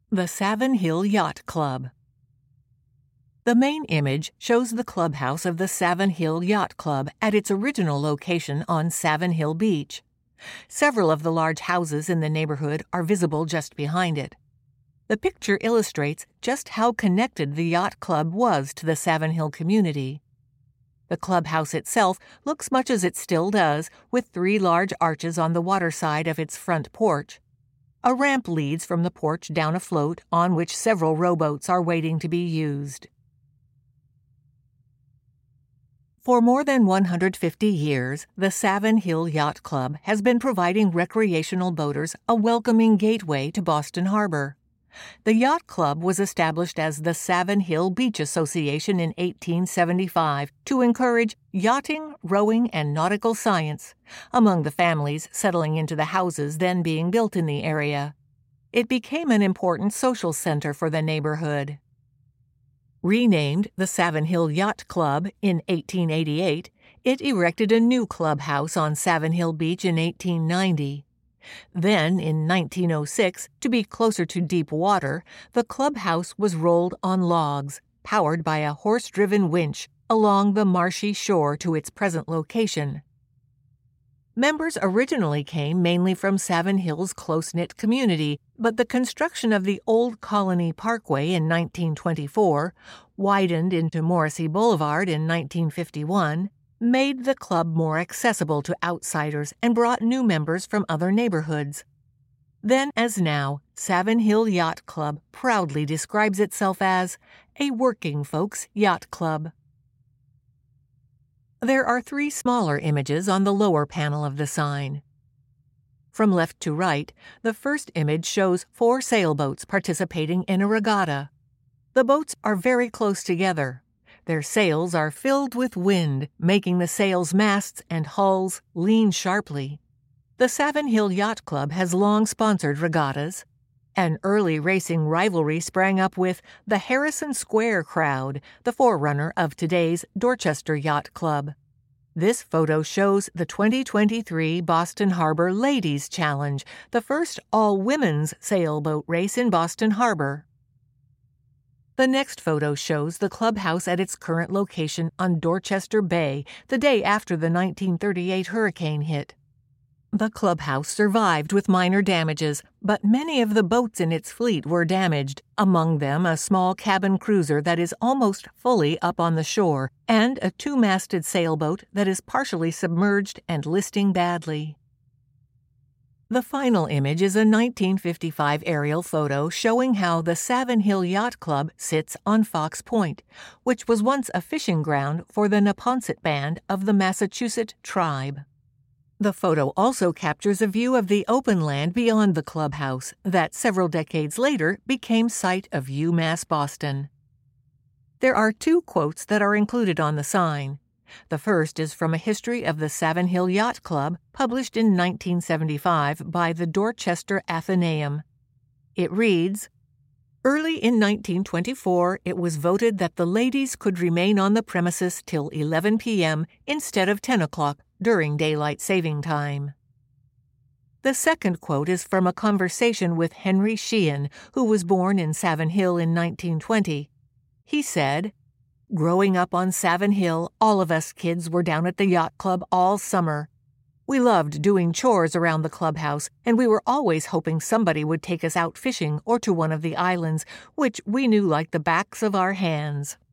The Savin Hill Yacht Club. The main image shows the clubhouse of the Savin Hill Yacht Club at its original location on Savin Hill Beach. Several of the large houses in the neighborhood are visible just behind it. The picture illustrates just how connected the yacht club was to the Savin Hill community. The clubhouse itself looks much as it still does, with 3 large arches on the water side of its front porch. A ramp leads from the porch down a float on which several rowboats are waiting to be used. For more than 150 years, the Savin Hill Yacht Club has been providing recreational boaters a welcoming gateway to Boston Harbor. The yacht club was established as the Savin Hill Beach Association in 1875 to encourage yachting, rowing, and nautical science among the families settling into the houses then being built in the area. It became an important social center for the neighborhood. Renamed the Savin Hill Yacht Club in 1888, it erected a new clubhouse on Savin Hill Beach in 1890. Then, in 1906, to be closer to deep water, the clubhouse was rolled on logs, powered by a horse-driven winch, along the marshy shore to its present location. Members originally came mainly from Savin Hill's close-knit community, but the construction of the Old Colony Parkway in 1924, widened into Morrissey Boulevard in 1951, made the club more accessible to outsiders and brought new members from other neighborhoods. Then as now, Savin Hill Yacht Club proudly describes itself as a working folks yacht club. There are 3 smaller images on the lower panel of the sign. From left to right, the first image shows 4 sailboats participating in a regatta. The boats are very close together. Their sails are filled with wind, making the sails' masts and hulls lean sharply. The Savin Hill Yacht Club has long sponsored regattas. An early racing rivalry sprang up with the Harrison Square Crowd, the forerunner of today's Dorchester Yacht Club. This photo shows the 2023 Boston Harbor Ladies Challenge, the first all-women's sailboat race in Boston Harbor. The next photo shows the clubhouse at its current location on Dorchester Bay the day after the 1938 hurricane hit. The clubhouse survived with minor damages, but many of the boats in its fleet were damaged, among them a small cabin cruiser that is almost fully up on the shore and a 2-masted sailboat that is partially submerged and listing badly. The final image is a 1955 aerial photo showing how the Savin Hill Yacht Club sits on Fox Point, which was once a fishing ground for the Neponset Band of the Massachusetts tribe. The photo also captures a view of the open land beyond the clubhouse that several decades later became site of UMass Boston. There are 2 quotes that are included on the sign. The first is from a history of the Savin Hill Yacht Club, published in 1975 by the Dorchester Athenaeum. It reads, "Early in 1924, it was voted that the ladies could remain on the premises till 11 p.m. instead of 10 o'clock during daylight saving time." The second quote is from a conversation with Henry Sheehan, who was born in Savin Hill in 1920. He said, "Growing up on Savin Hill, all of us kids were down at the yacht club all summer. We loved doing chores around the clubhouse, and we were always hoping somebody would take us out fishing or to one of the islands, which we knew like the backs of our hands."